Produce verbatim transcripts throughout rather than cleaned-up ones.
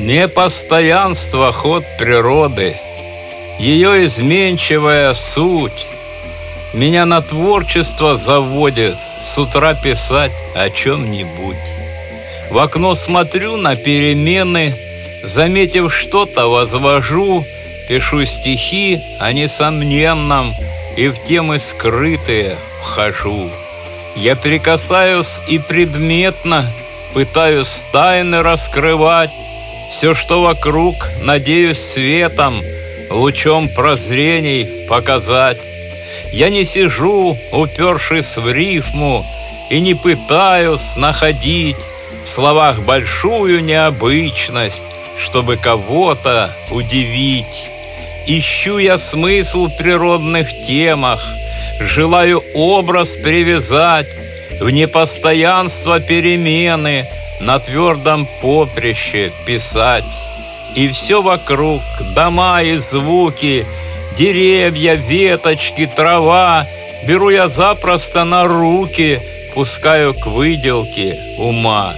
Непостоянство — ход природы, ее изменчивая суть меня на творчество заводит с утра писать о чем-нибудь. В окно смотрю на перемены, заметив что-то, возвожу, пишу стихи о несомненном и в темы скрытые вхожу. Я прикасаюсь и предметно пытаюсь тайны раскрывать. Все, что вокруг, надеюсь, светом, лучом прозрений показать. Я не сижу, упершись в рифму, и не пытаюсь находить в словах большую необычность, чтобы кого-то удивить. Ищу я смысл в природных темах, желаю образ привязать в непостоянство перемены, на твердом поприще писать. И все вокруг, дома и звуки, деревья, веточки, трава, беру я запросто на руки, пускаю к выделке ума.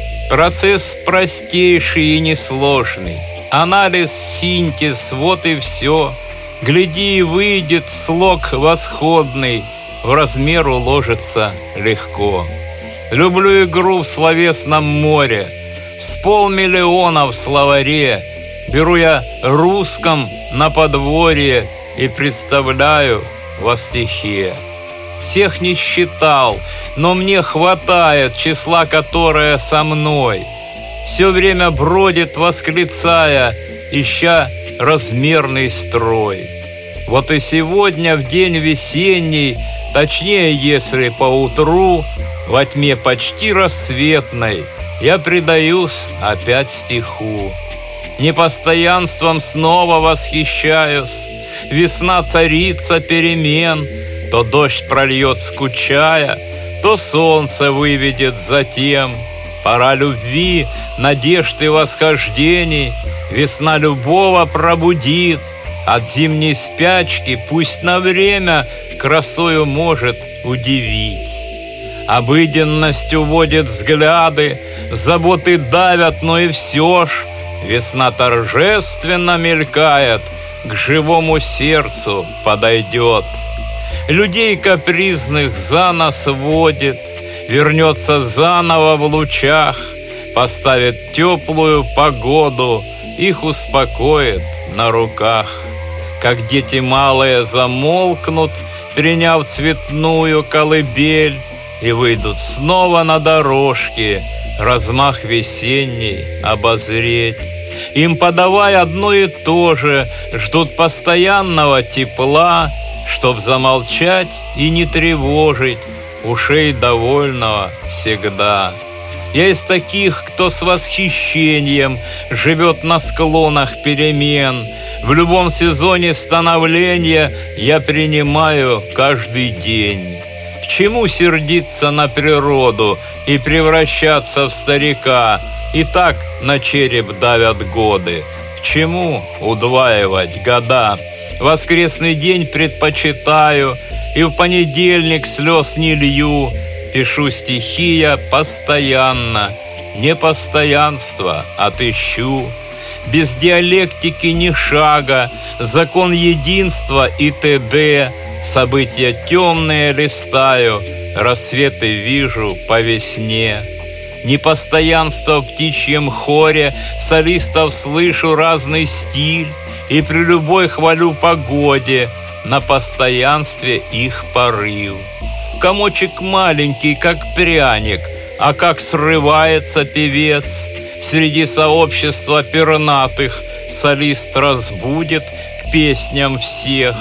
Процесс простейший и несложный, анализ, синтез, вот и все. Гляди, и выйдет слог восходный, в размер уложится легко. Люблю игру в словесном море, с полмиллиона в словаре. Беру я русском на подворье и представляю во стихе. Всех не считал, но мне хватает числа, которое со мной. Все время бродит, восклицая, ища размерный строй. Вот и сегодня, в день весенний, точнее, если поутру, во тьме почти рассветной, я предаюсь опять стиху. Непостоянством снова восхищаюсь. Весна царица перемен, то дождь прольет скучая, то солнце выведет затем. Пора любви, надежд и восхождений, весна любого пробудит. От зимней спячки пусть на время красою может удивить. Обыденность уводит взгляды, заботы давят, но и все ж весна торжественно мелькает, к живому сердцу подойдет. Людей капризных за нос водит, вернется заново в лучах, поставит теплую погоду, их успокоит на руках. Как дети малые замолкнут, приняв цветную колыбель, и выйдут снова на дорожки, размах весенний обозреть. Им подавай одно и то же, ждут постоянного тепла, чтоб замолчать и не тревожить ушей довольного всегда. Я из таких, кто с восхищением живет на склонах перемен. В любом сезоне становления я принимаю каждый день. К чему сердиться на природу и превращаться в старика? И так на череп давят годы. К чему удваивать года? Воскресный день предпочитаю, и в понедельник слез не лью. Пишу стихи я постоянно, непостоянство отыщу. Без диалектики ни шага, закон единства и т.д. События темные листаю, рассветы вижу по весне. Непостоянство в птичьем хоре, солистов слышу разный стиль, и при любой хвалю погоде на постоянстве их порыв. Комочек маленький, как пряник, а как срывается певец. Среди сообщества пернатых солист разбудит к песням всех.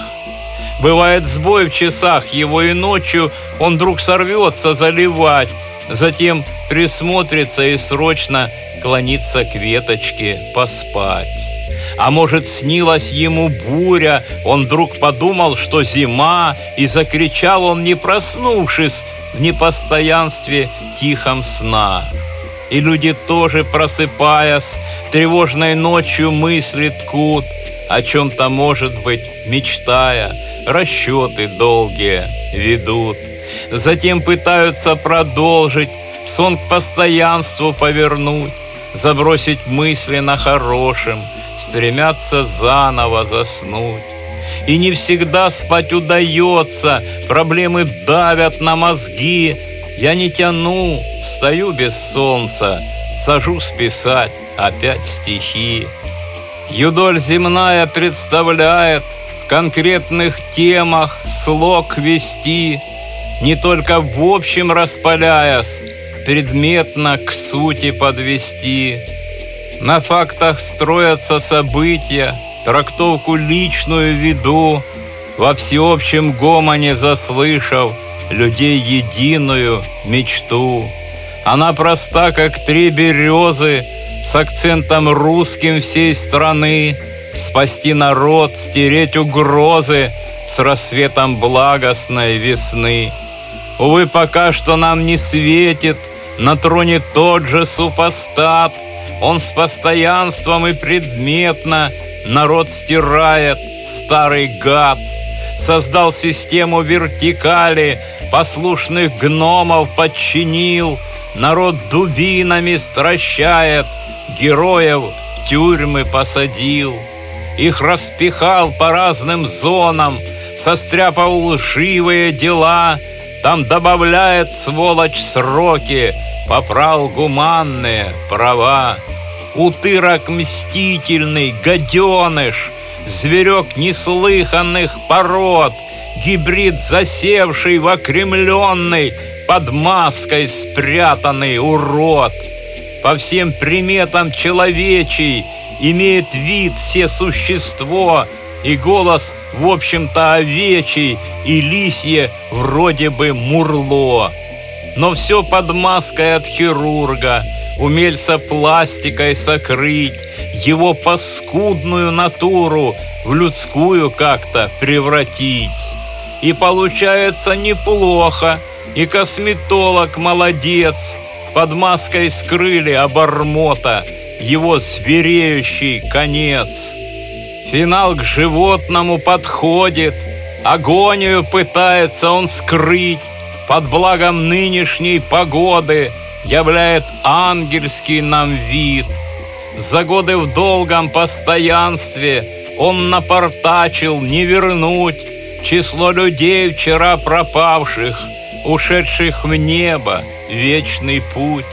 Бывает сбой в часах его, и ночью он вдруг сорвется заливать, затем присмотрится и срочно клонится к веточке поспать. А может, снилась ему буря, он вдруг подумал, что зима, и закричал он, не проснувшись, в непостоянстве тихом сна. И люди тоже, просыпаясь, тревожной ночью мысли ткут, о чем-то, может быть, мечтая, расчеты долгие ведут. Затем пытаются продолжить, сон к постоянству повернуть. забросить мысли на хорошем, стремятся заново заснуть. И не всегда спать удается, проблемы давят на мозги. Я не тяну, встаю без солнца, сажусь писать опять стихи. Юдоль земная представляет в конкретных темах слог вести, не только в общем распаляясь, предметно к сути подвести. На фактах строятся события, трактовку личную веду, во всеобщем гомоне заслышав людей единую мечту. Она проста, как три березы, с акцентом русским всей страны: спасти народ, стереть угрозы с рассветом благостной весны. Увы, пока что нам не светит на троне тот же супостат. Он с постоянством и предметно народ стирает, старый гад. Создал систему вертикали, послушных гномов подчинил, народ дубинами стращает, героев в тюрьмы посадил. Их распихал по разным зонам, состряпал лживые дела. Там добавляет, сволочь, сроки, попрал гуманные права. Утырок мстительный, гаденыш, зверек неслыханных пород, гибрид засевший в окремленный, под маской спрятанный урод. По всем приметам человечий имеет вид все существо, и голос, в общем-то, овечий, и лисье вроде бы мурло. Но все под маской от хирурга, умельца пластикой сокрыть, его паскудную натуру в людскую как-то превратить. И получается неплохо, и косметолог молодец, под маской скрыли обормота его звереющий конец. Финал к животному подходит, агонию пытается он скрыть, под благом нынешней погоды являет ангельский нам вид. За годы в долгом постоянстве он напортачил не вернуть число людей вчера пропавших, ушедших в небо вечный путь.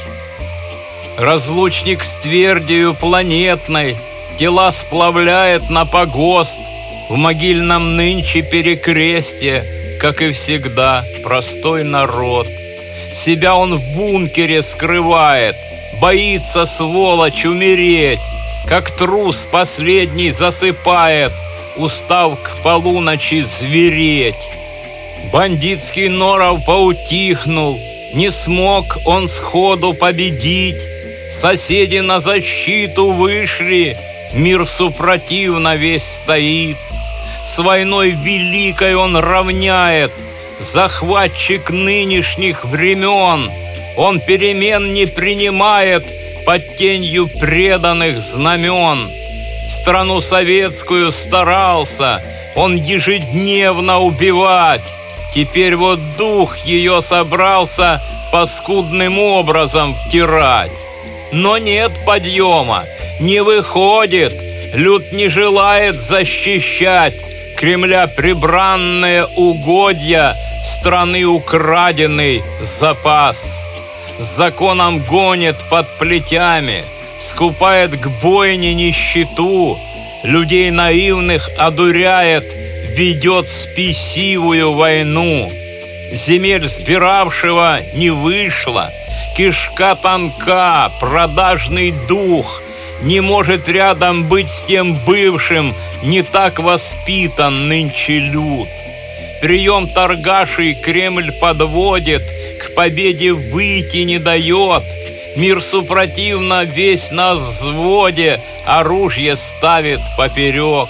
Разлучник с твердью планетной тела сплавляет на погост, в могильном нынче перекрестье, как и всегда, простой народ. Себя он в бункере скрывает, боится, сволочь, умереть, как трус последний засыпает, устав к полуночи звереть. Бандитский норов поутихнул, не смог он сходу победить, соседи на защиту вышли, мир супротивно весь стоит. С войной великой он равняет, захватчик нынешних времен. Он перемен не принимает под тенью преданных знамен. Страну советскую старался он ежедневно убивать. Теперь вот дух ее собрался паскудным образом втирать. Но нет подъема, не выходит, люд не желает защищать Кремля прибранное угодья, страны украденный запас. Законом гонит под плетями, скупает к бойне нищету, людей наивных одуряет, ведет спесивую войну. Земель сбиравшего не вышло, кишка тонка, продажный дух, не может рядом быть с тем бывшим, не так воспитан нынче люд. Прием торгашей Кремль подводит, к победе выйти не дает. Мир супротивно весь на взводе, оружие ставит поперек.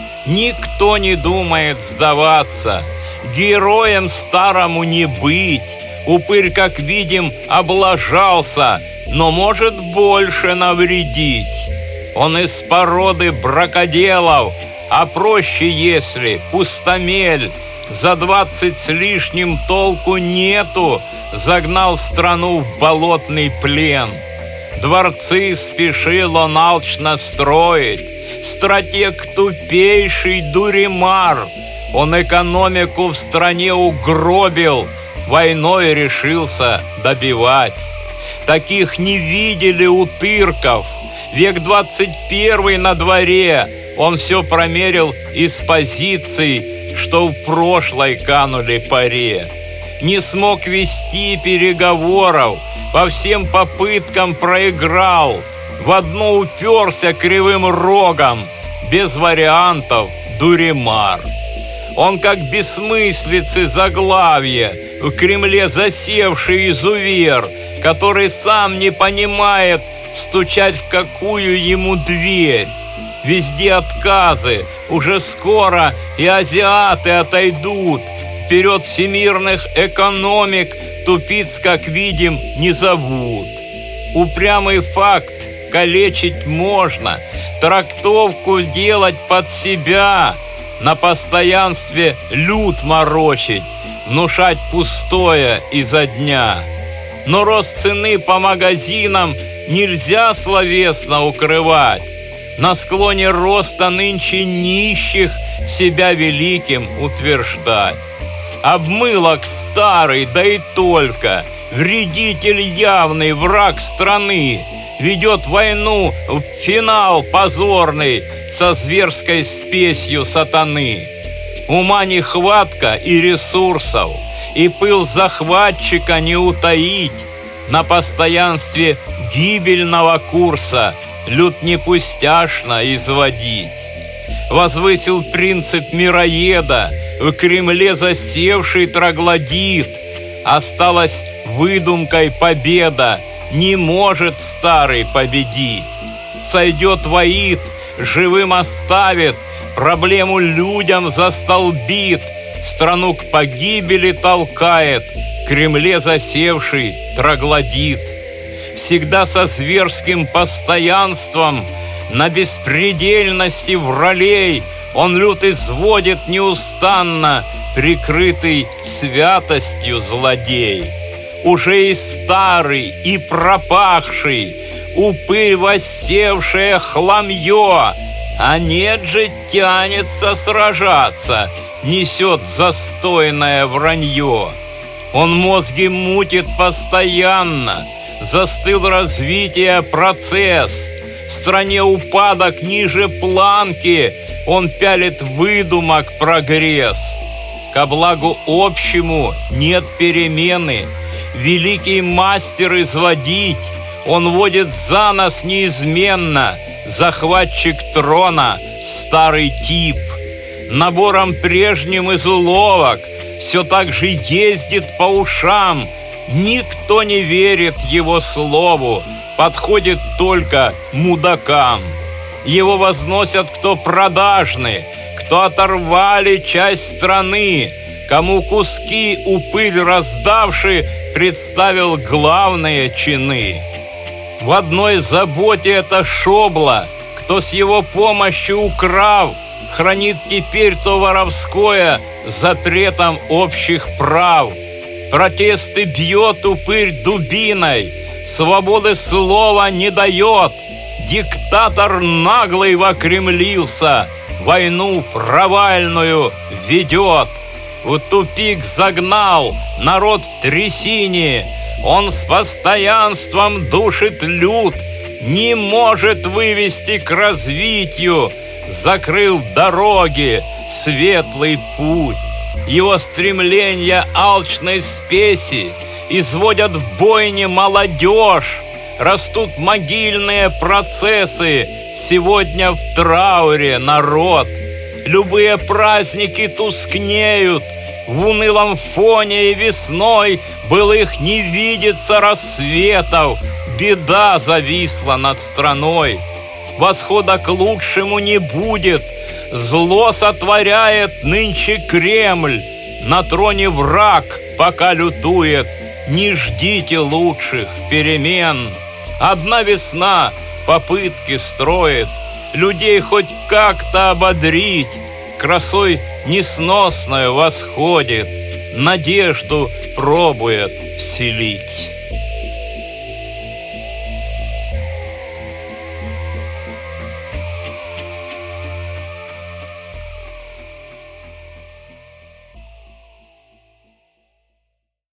Никто не думает сдаваться, героем старому не быть. Упырь, как видим, облажался, но может больше навредить. Он из породы бракоделов, а проще, если пустомель. За двадцать с лишним толку нету, загнал страну в болотный плен. Дворцы спешил он алчно строить, стратег тупейший Дуримар. Он экономику в стране угробил, войной решился добивать. Таких не видели у тырков. Век двадцать первый на дворе. Он все промерил из позиций, что в прошлой канули паре. Не смог вести переговоров, по всем попыткам проиграл. В одно уперся кривым рогом, без вариантов Дуримар. Он как бессмыслицы заглавье, в Кремле засевший изувер, который сам не понимает, стучать в какую ему дверь. Везде отказы, уже скоро и азиаты отойдут. Вперед всемирных экономик тупиц, как видим, не зовут. Упрямый факт калечить можно, трактовку делать под себя, на постоянстве люд морочить, внушать пустое изо дня. Но рост цены по магазинам нельзя словесно укрывать. На склоне роста нынче нищих себя великим утверждать. Обмылок старый, да и только, вредитель явный, враг страны, ведет войну в финал позорный со зверской спесью сатаны. Ума нехватка и ресурсов, и пыл захватчика не утаить. На постоянстве гибельного курса люд не пустяшно изводить. Возвысил принцип мироеда, в Кремле засевший троглодит. Осталась выдумкой победа, не может старый победить. Сойдет воит, живым оставит, проблему людям застолбит, страну к погибели толкает, в Кремле засевший троглодит. Всегда со зверским постоянством, на беспредельности вралей он люд изводит неустанно, прикрытый святостью злодей. Уже и старый, и пропахший, упырь воссевшее хламье, а нет же тянется сражаться, несет застойное вранье. Он мозги мутит постоянно, застыл развитие процесс. В стране упадок ниже планки, он пялит выдумок прогресс. Ко благу общему нет перемены, великий мастер изводить, он водит за нос неизменно, захватчик трона, старый тип. Набором прежним из уловок все так же ездит по ушам, никто не верит его слову, подходит только мудакам. Его возносят кто продажны, кто оторвали часть страны, кому куски упырь раздавший представил главные чины. В одной заботе это шобла, кто с его помощью украв, хранит теперь то воровское запретом общих прав. Протесты бьет упырь дубиной, свободы слова не дает. Диктатор наглый вокремлился, войну провальную ведет. В тупик загнал народ в трясине, он с постоянством душит люд, не может вывести к развитию, закрыл дороги, светлый путь. Его стремления алчной спеси изводят в бойне молодежь, растут могильные процессы, сегодня в трауре народ. Любые праздники тускнеют, в унылом фоне и весной былых не видится рассветов, беда зависла над страной. Восхода к лучшему не будет, зло сотворяет нынче Кремль, на троне враг пока лютует, не ждите лучших перемен. Одна весна попытки строит, людей хоть как-то ободрить, красой несносной восходит, надежду пробует вселить.